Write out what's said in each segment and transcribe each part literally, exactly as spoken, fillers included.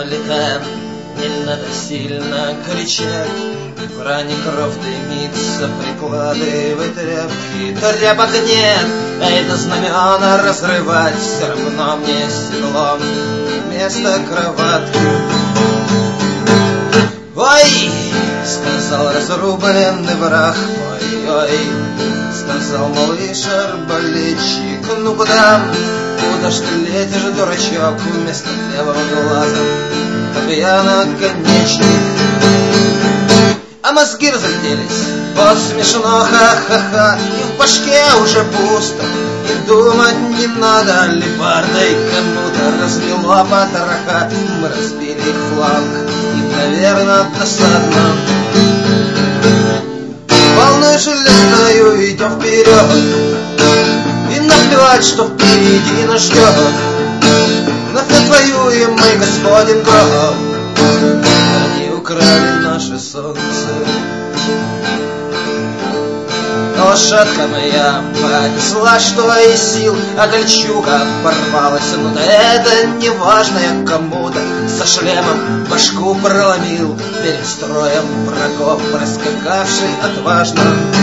издалека. Не надо сильно кричать, в ране кровь дымится, прикладывай тряпки. Тряпок нет, а это знамена разрывать. Все равно мне седло вместо кроватки. Ой, сказал разрубленный враг, ой-ой, сказал малыш арбалетчик. Ну куда, куда ж ты летишь, дурачок, вместо левого глаза я наконечник. А мозги разгляделись, вот смешно, ха-ха-ха. И в башке уже пусто, и думать не надо. Лепардой кому-то развело потроха. Мы разбили их фланг, и, наверное, досадно. Волной железною идем вперед, и наплевать, что впереди нас ждет. Вновь отвоюем мы, господин гром. Они украли наше солнце. Лошадка моя понесла, что из сил, а кольчуга порвалась. Ну да это не важно, я кому-то со шлемом башку проломил. Перед строем врагов проскакавший отважно.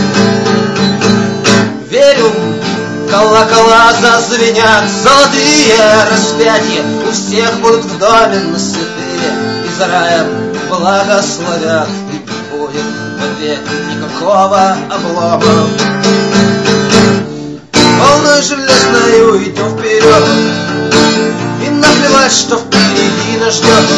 Верю, колокола зазвенят, золотые распятия у всех будут в доме, но святые из рая благословят. И не будет вовек никакого облома. Волной железною идем вперед, и наплевать, что впереди нас ждет.